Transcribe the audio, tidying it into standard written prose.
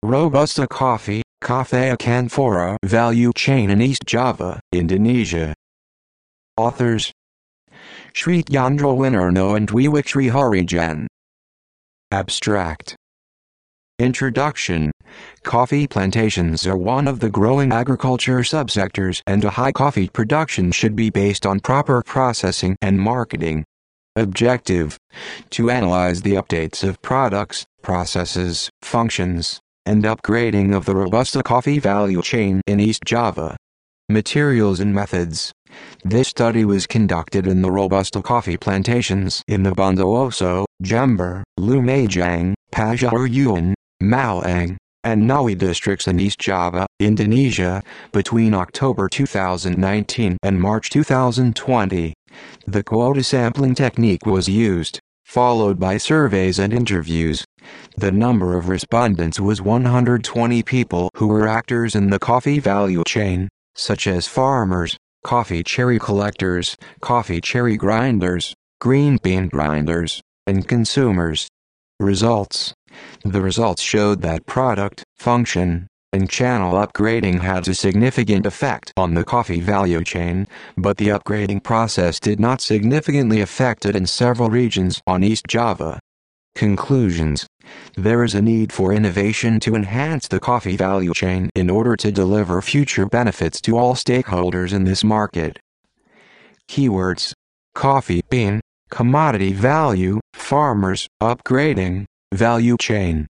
Robusta Coffee, Café Canfora Value Chain in East Java, Indonesia. Authors: Sri Yandra Winarno and Dwiwik Sri Harijan. Abstract. Introduction. Coffee plantations are one of the growing agriculture subsectors, and a high coffee production should be based on proper processing and marketing. Objective: to analyze the updates of products, processes, functions, and upgrading of the Robusta coffee value chain in East Java. Materials and methods. This study was conducted in the Robusta coffee plantations in the Bondowoso, Jember, Lumajang, Pasuruan, Malang, and Ngawi districts in East Java, Indonesia, between October 2019 and March 2020. The quota sampling technique was used, followed by surveys and interviews. The number of respondents was 120 people who were actors in the coffee value chain, such as farmers, coffee cherry collectors, coffee cherry grinders, green bean grinders, and consumers. Results. The results showed that product, function, and channel upgrading had a significant effect on the coffee value chain, but the upgrading process did not significantly affect it in several regions on East Java. Conclusions. There is a need for innovation to enhance the coffee value chain in order to deliver future benefits to all stakeholders in this market. Keywords: coffee bean, commodity value, farmers, upgrading, value chain.